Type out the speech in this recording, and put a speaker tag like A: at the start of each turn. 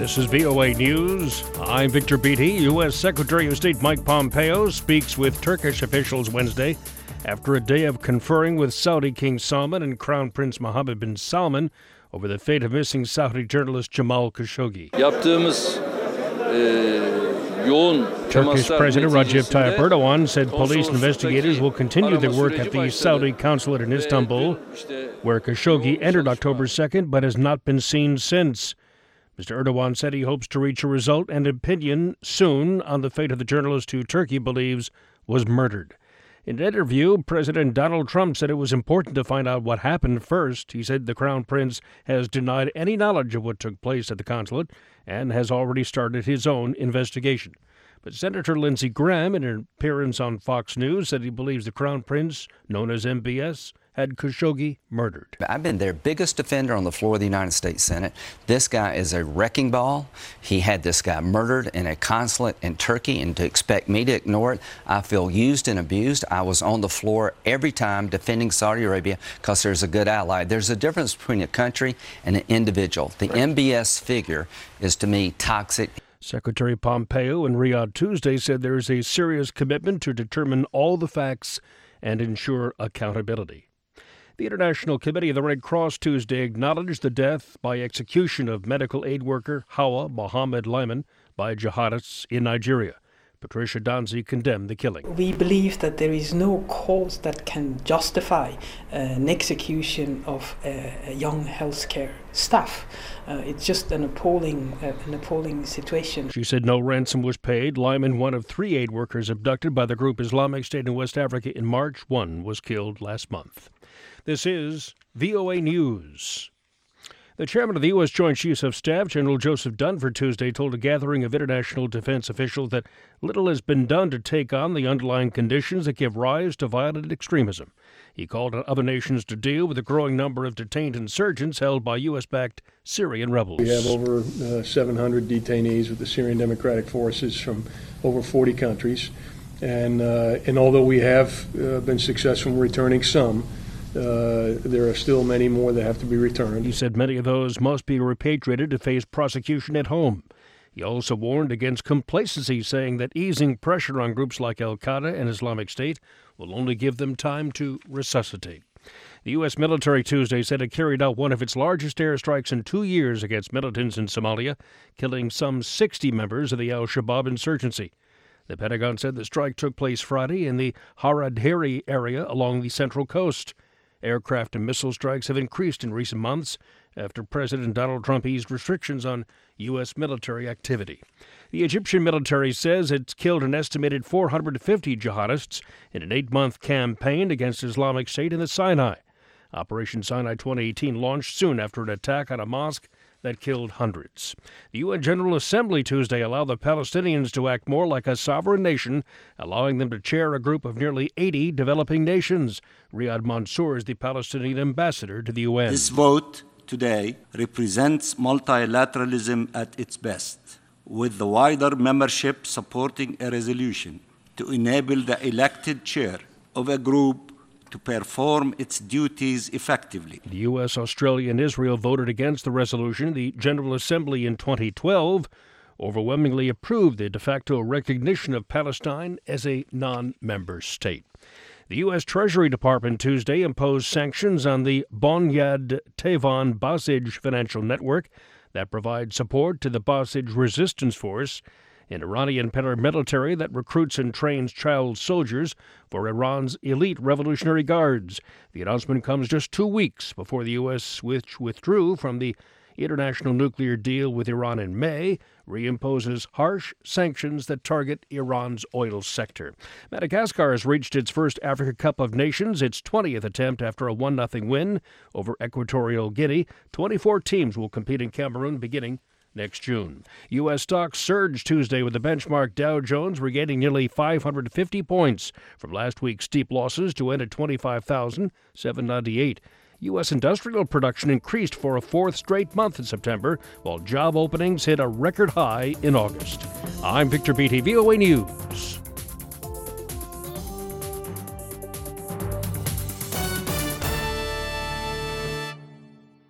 A: This is VOA News. I'm Victor Beatty. U.S. Secretary of State Mike Pompeo speaks with Turkish officials Wednesday after a day of conferring with Saudi King Salman and Crown Prince Mohammed bin Salman over the fate of missing Saudi journalist Jamal Khashoggi. Turkish President Recep Tayyip Erdogan said police investigators will continue their work at the Saudi consulate in Istanbul, where Khashoggi entered October 2nd but has not been seen since. Mr. Erdogan said he hopes to reach a result and opinion soon on the fate of the journalist who Turkey believes was murdered. In an interview, President Donald Trump said it was important to find out what happened first. He said the Crown Prince has denied any knowledge of what took place at the consulate and has already started his own investigation. But Senator Lindsey Graham, in an appearance on Fox News, said he believes the Crown Prince, known as MBS, had Khashoggi murdered.
B: I've been their biggest defender on the floor of the United States Senate. This guy is a wrecking ball. He had this guy murdered in a consulate in Turkey, and to expect me to ignore it, I feel used and abused. I was on the floor every time defending Saudi Arabia because there's a good ally. There's a difference between a country and an individual. The MBS figure is, to me, toxic.
A: Secretary Pompeo in Riyadh Tuesday said there is a serious commitment to determine all the facts and ensure accountability. The International Committee of the Red Cross Tuesday acknowledged the death by execution of medical aid worker Hawa Mohammed Lyman by jihadists in Nigeria. Patricia Donzi condemned the killing.
C: We believe that there is no cause that can justify an execution of a young healthcare staff. It's just an appalling situation.
A: She said no ransom was paid. Lyman, one of 3 aid workers abducted by the group Islamic State in West Africa in March. 1 was killed last month. This is VOA News. The chairman of the U.S. Joint Chiefs of Staff, General Joseph Dunford, Tuesday told a gathering of international defense officials that little has been done to take on the underlying conditions that give rise to violent extremism. He called on other nations to deal with the growing number of detained insurgents held by U.S.-backed Syrian rebels.
D: We have over 700 detainees with the Syrian Democratic Forces from over 40 countries. And although we have been successful in returning some, there are still many more that have to be returned.
A: He said many of those must be repatriated to face prosecution at home. He also warned against complacency, saying that easing pressure on groups like al-Qaeda and Islamic State will only give them time to resuscitate. The U.S. military Tuesday said it carried out one of its largest airstrikes in 2 years against militants in Somalia, killing some 60 members of the al-Shabaab insurgency. The Pentagon said the strike took place Friday in the Haradheri area along the central coast. Aircraft and missile strikes have increased in recent months after President Donald Trump eased restrictions on U.S. military activity. The Egyptian military says it's killed an estimated 450 jihadists in an 8-month campaign against Islamic State in the Sinai. Operation Sinai 2018 launched soon after an attack on a mosque that killed hundreds. The UN General Assembly Tuesday allowed the Palestinians to act more like a sovereign nation, allowing them to chair a group of nearly 80 developing nations. Riyad Mansour is the Palestinian ambassador to the UN.
E: This vote today represents multilateralism at its best, with the wider membership supporting a resolution to enable the elected chair of a group to perform its duties effectively.
A: The U.S., Australia, and Israel voted against the resolution. The General Assembly in 2012 overwhelmingly approved the de facto recognition of Palestine as a non-member state. The U.S. Treasury Department Tuesday imposed sanctions on the Bonyad Tevan Basij financial network that provides support to the Basij Resistance Force, an Iranian paramilitary that recruits and trains child soldiers for Iran's elite Revolutionary Guards. The announcement comes just 2 weeks before the U.S., which withdrew from the international nuclear deal with Iran in May, reimposes harsh sanctions that target Iran's oil sector. Madagascar has reached its first Africa Cup of Nations, its 20th attempt after a 1-0 win over Equatorial Guinea. 24 teams will compete in Cameroon beginning next June. U.S. stocks surged Tuesday with the benchmark Dow Jones regaining nearly 550 points from last week's steep losses to end at 25,798. U.S. industrial production increased for a 4th straight month in September, while job openings hit a record high in August. I'm Victor Beatty, VOA News.